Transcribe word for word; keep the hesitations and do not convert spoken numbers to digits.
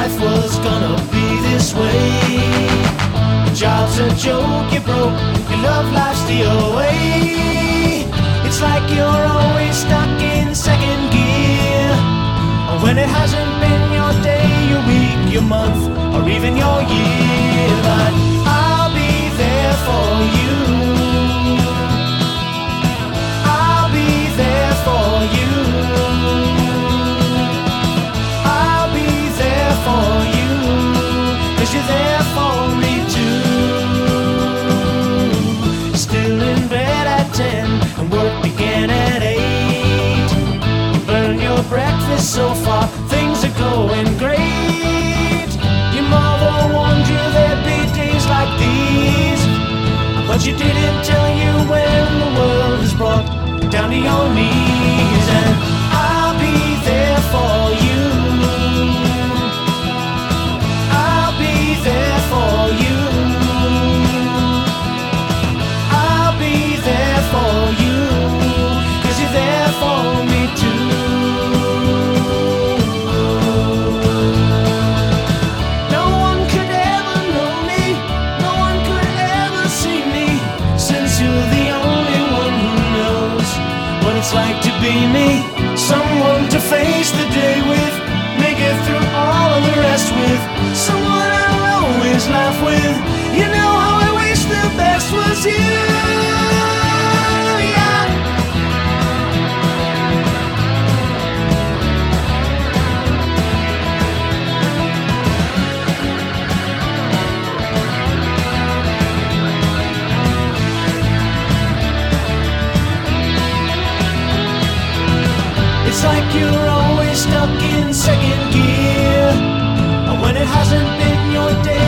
life was gonna be this way. Your job's a joke, you broke, your love life's the away. It's like you're always stuck in second gear, when it hasn't been your day, your week, your month, or even your year. But I'll be there for you. I'll be there for you. I'll be there for you, 'cause you're there for me too. Still in bed at ten, and work began at eight. Burn your breakfast so far, things are going great. Your mother warned you there'd be days like these, but she didn't tell you when the world is brought down to your knees. And I'll be there for you. I'll be there for you. I'll be there for you, 'cause you're there for me too. No one could ever know me, no one could ever see me, since you're the only one who knows what it's like to be me. Someone to face the day with, make it through all of the rest with, someone I'll always laugh with. You know how I wish the best was you. Yeah. It's like you're always stuck in second gear, when it hasn't been your day,